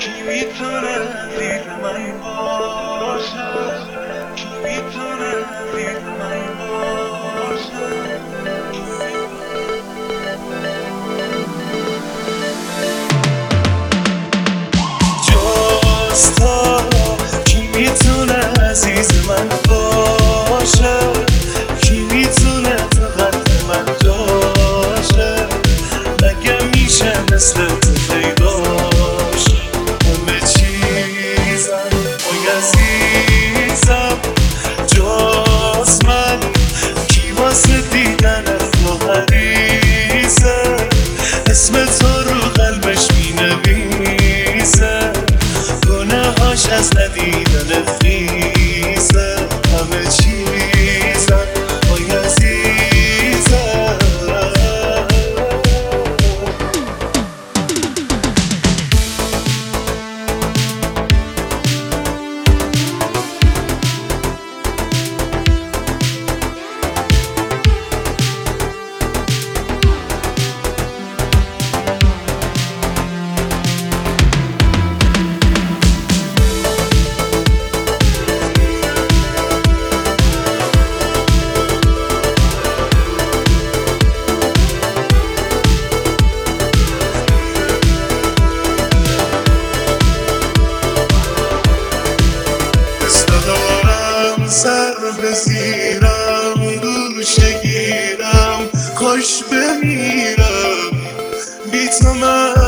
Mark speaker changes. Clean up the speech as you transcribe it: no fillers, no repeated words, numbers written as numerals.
Speaker 1: کی میتونه دید من باشه، کی میتونه دید من باشه. جز تو کی میتونه عزیز من باشه، کی میتونه تو قلب من جاشه. مگه میشه مثل تو پیداش همه چیزم وای عزیزم. جز من کی واسه دیدن تو حریصه، اسم تو رو قلبش مینویسه، گناهاش از ندیدن خیسه. همه چیزم وای عزیزم. سر بزیرم گوشه گیرم خوش بمیرم، بی تو من